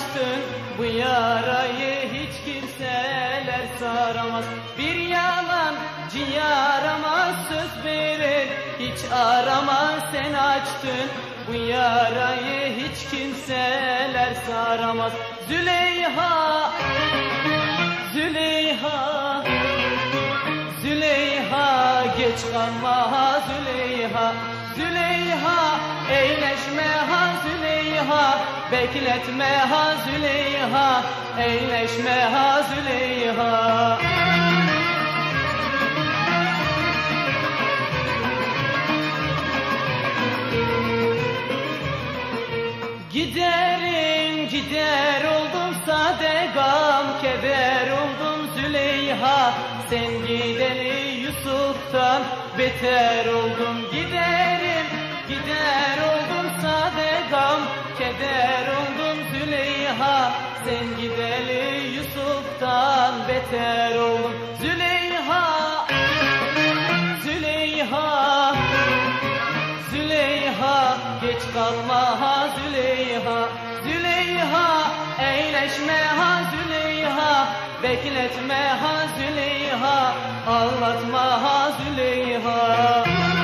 açtın, bu yarayı hiç kimseler saramaz. Bir yalancı aramaz, söz verir hiç aramaz. Sen açtın bu yarayı hiç kimseler saramaz. Züleyha, Züleyha, Züleyha, geç kalma Züleyha. Züleyha, eyleşme ha Züleyha, bekletme ha Züleyha, eyleşme ha Züleyha. Giderim gider oldum, sade gam keder oldum Züleyha. Sen gideli Yusuf'tan beter oldum. Giderim gider oldum, sade gam keder oldum Züleyha. Sen gideli Yusuf'tan beter oldum. Züleyha, Züleyha, Züleyha, geç kalma ha Züleyha. Züleyha, eyleşme ha Züleyha, bekletme ha Züleyha, ağlatma ha Züleyha.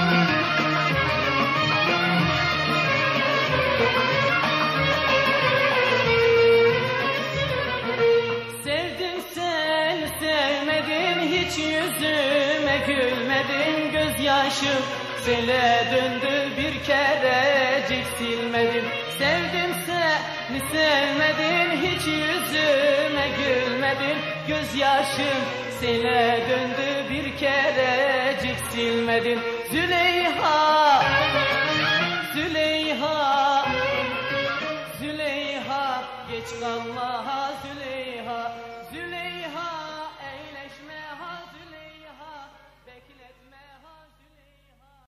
Sevdim seni sevmedim, hiç yüzüme gülmedin. Gözyaşım sele döndü, bir kerecik silmedim. Sevdim seni sevmedim, hiç yüzüme gülmedin. Gözyaşım sele döndü, bir kerecik silmedin. Züleyha, Züleyha, Züleyha, geç kalma Züleyha.